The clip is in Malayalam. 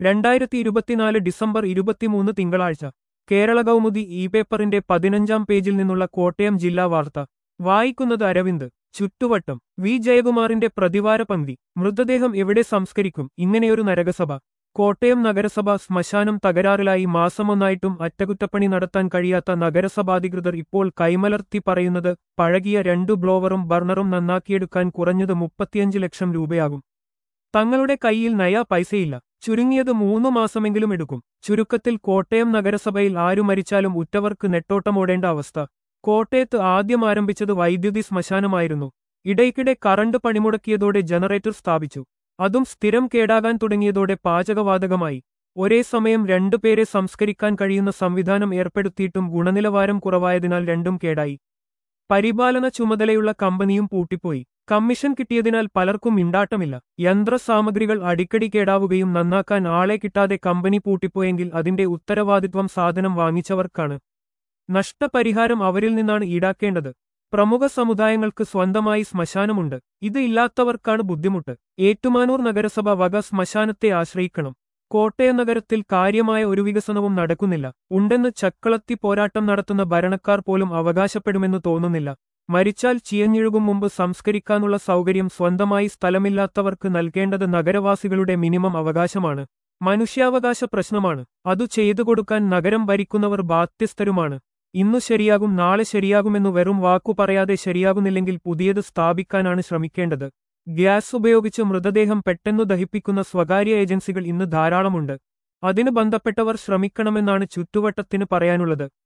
2024 ഡിസംബർ 23 തിങ്കളാഴ്ച കേരള കൗമുദി ഇ പേപ്പറിന്റെ 15-ാം പേജിൽ നിന്നുള്ള കോട്ടയം ജില്ലാ വാർത്ത വായിക്കുന്നത് അരവിന്ദ്. ചുറ്റുവട്ടം വി ജയകുമാറിന്റെ പ്രതിവാര പങ്ക്തി. മൃതദേഹം എവിടെ സംസ്കരിക്കും? ഇങ്ങനെയൊരു നരകസഭ. കോട്ടയം നഗരസഭ ശ്മശാനം തകരാറിലായി മാസമൊന്നായിട്ടും അറ്റകുറ്റപ്പണി നടത്താൻ കഴിയാത്ത നഗരസഭാധികൃതർ ഇപ്പോൾ കൈമലർത്തി പറയുന്നത് പഴകിയ 2 ബ്ലോവറും ബർണറും നന്നാക്കിയെടുക്കാൻ കുറഞ്ഞത് 35 ലക്ഷം രൂപയാകും. തങ്ങളുടെ കൈയിൽ നയാ പൈസയില്ല. ചുരുങ്ങിയത് 3 മാസമെങ്കിലും എടുക്കും. ചുരുക്കത്തിൽ കോട്ടയം നഗരസഭയിൽ ആരു മരിച്ചാലും ഉറ്റവർക്ക് നെട്ടോട്ടമോടേണ്ട അവസ്ഥ. കോട്ടയത്ത് ആദ്യം ആരംഭിച്ചത് വൈദ്യുതി ശ്മശാനമായിരുന്നു. ഇടയ്ക്കിടെ കറണ്ട് പണിമുടക്കിയതോടെ ജനറേറ്റർ സ്ഥാപിച്ചു. അതും സ്ഥിരം കേടാകാൻ തുടങ്ങിയതോടെ പാചകവാതകമായി. ഒരേ സമയം 2 പേരെ സംസ്കരിക്കാൻ കഴിയുന്ന സംവിധാനം ഏർപ്പെടുത്തിയിട്ടും ഗുണനിലവാരം കുറവായതിനാൽ രണ്ടും കേടായി. പരിപാലന ചുമതലയുള്ള കമ്പനിയും പൂട്ടിപ്പോയി. കമ്മീഷൻ കിട്ടിയതിനാൽ പലർക്കും മിണ്ടാട്ടമില്ല. യന്ത്രസാമഗ്രികൾ അടിക്കടി കേടാവുകയും നന്നാക്കാൻ ആളെ കിട്ടാതെ കമ്പനി പൂട്ടിപ്പോയെങ്കിൽ അതിന്റെ ഉത്തരവാദിത്വം സാധനം വാങ്ങിച്ചവർക്കാണ്. നഷ്ടപരിഹാരം അവരിൽ നിന്നാണ് ഈടാക്കേണ്ടത്. പ്രമുഖ സമുദായങ്ങൾക്ക് സ്വന്തമായി ശ്മശാനമുണ്ട്. ഇത് ഇല്ലാത്തവർക്കാണ് ബുദ്ധിമുട്ട്. ഏറ്റുമാനൂർ നഗരസഭ വക ശ്മശാനത്തെ ആശ്രയിക്കണം. കോട്ടയം നഗരത്തിൽ കാര്യമായ ഒരു വികസനവും നടക്കുന്നില്ല. ഉണ്ടെന്ന് ചക്കളത്തി പോരാട്ടം നടത്തുന്ന ഭരണക്കാർ പോലും അവകാശപ്പെടുമെന്ന് തോന്നുന്നില്ല. മരിച്ചാൽ ചീയഞ്ഞിഴുകും മുമ്പ് സംസ്കരിക്കാനുള്ള സൗകര്യം സ്വന്തമായി സ്ഥലമില്ലാത്തവർക്ക് നൽകേണ്ടത് നഗരവാസികളുടെ മിനിമം അവകാശമാണ്. മനുഷ്യാവകാശ പ്രശ്നമാണ്. അതു ചെയ്തു കൊടുക്കാൻ നഗരം ഭരിക്കുന്നവർ ബാധ്യസ്ഥരുമാണ്. ഇന്നു ശരിയാകും നാളെ ശരിയാകുമെന്നു വെറും വാക്കു പറയാതെ ശരിയാകുന്നില്ലെങ്കിൽ പുതിയത് സ്ഥാപിക്കാനാണ് ശ്രമിക്കേണ്ടത്. ഗ്യാസ് ഉപയോഗിച്ച് മൃതദേഹം പെട്ടെന്നു ദഹിപ്പിക്കുന്ന സ്വകാര്യ ഏജൻസികൾ ഇന്ന് ധാരാളമുണ്ട്. അതിന് ബന്ധപ്പെട്ടവർ ശ്രമിക്കണമെന്നാണ് ചുറ്റുവട്ടത്തിന് പറയാനുള്ളത്.